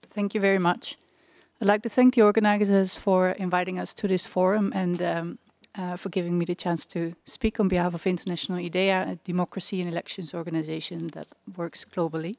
Thank you very much. I'd like to thank the organizers for inviting us to this forum and for giving me the chance to speak on behalf of International IDEA, a democracy and elections organization that works globally.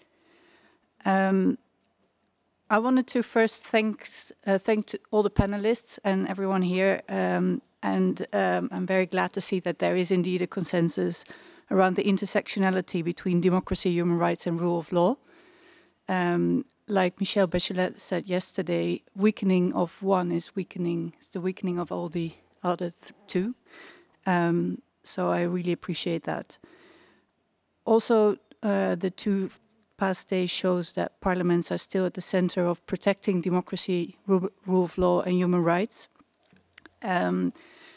I wanted to first thank all the panelists and everyone here, I'm very glad to see that there is indeed a consensus around the intersectionality between democracy, human rights and rule of law. Like Michelle Bachelet said yesterday, weakening of one is the weakening of all the other two. So I really appreciate that. Also, the two past days shows that parliaments are still at the center of protecting democracy, rule of law and human rights. I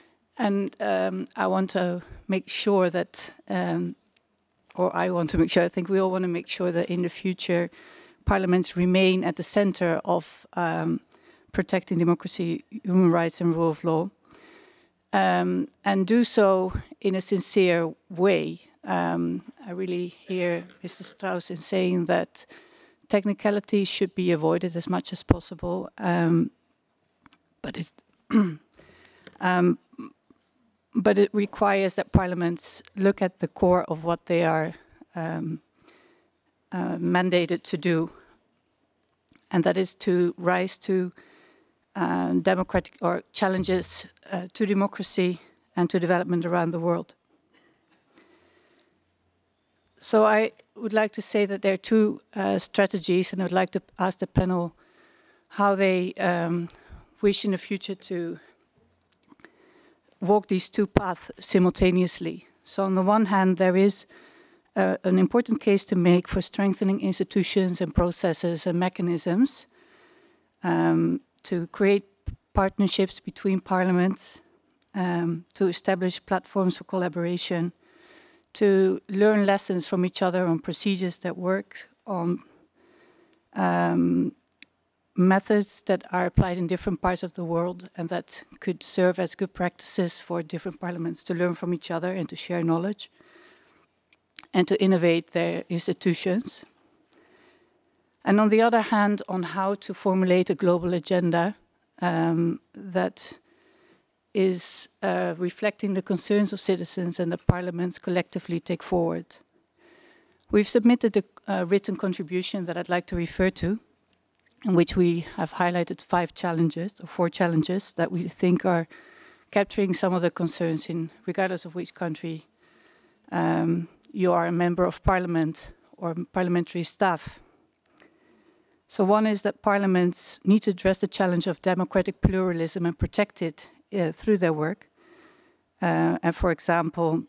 want to make sure that, I think we all want to make sure that in the future, parliaments remain at the center of protecting democracy, human rights and rule of law, and do so in a sincere way. I really hear Mr. Strauss in saying that technicalities should be avoided as much as possible, but it requires that parliaments look at the core of what they are mandated to do, and that is to rise to democratic or challenges to democracy and to development around the world. So I would like to say that there are two strategies, and I would like to ask the panel how they wish in the future to walk these two paths simultaneously. So on the one hand, there is an important case to make for strengthening institutions and processes and mechanisms to create partnerships between parliaments, to establish platforms for collaboration, to learn lessons from each other on procedures that work, on methods that are applied in different parts of the world and that could serve as good practices for different parliaments to learn from each other and to share knowledge and to innovate their institutions. And on the other hand, on how to formulate a global agenda that is reflecting the concerns of citizens and the parliaments collectively take forward. We've submitted a written contribution that I'd like to refer to, in which we have highlighted 5 challenges, or 4 challenges, that we think are capturing some of the concerns in, regardless of which country you are a member of parliament or parliamentary staff. So one is that parliaments need to address the challenge of democratic pluralism and protect it through their work. And for example,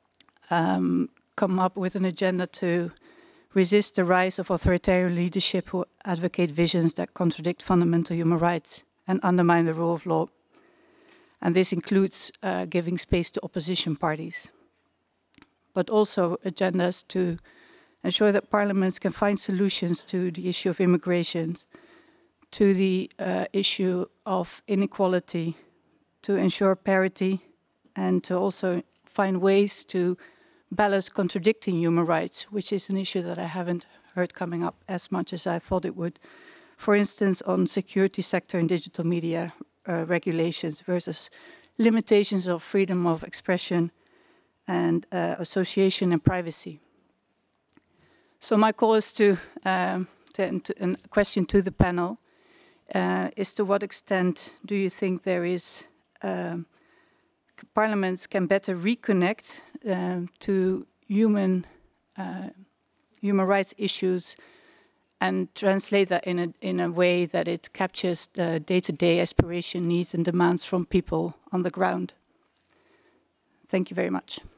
come up with an agenda to resist the rise of authoritarian leadership who advocate visions that contradict fundamental human rights and undermine the rule of law. And this includes giving space to opposition parties, but also agendas to ensure that parliaments can find solutions to the issue of immigration, to the issue of inequality, to ensure parity, and to also find ways to balance contradicting human rights, which is an issue that I haven't heard coming up as much as I thought it would. For instance, on security sector and digital media regulations versus limitations of freedom of expression and association and privacy. So my call is to a question to the panel, is to what extent do you think there is parliaments can better reconnect to human rights issues and translate that in a way that it captures the day-to-day aspiration, needs and demands from people on the ground. Thank you very much.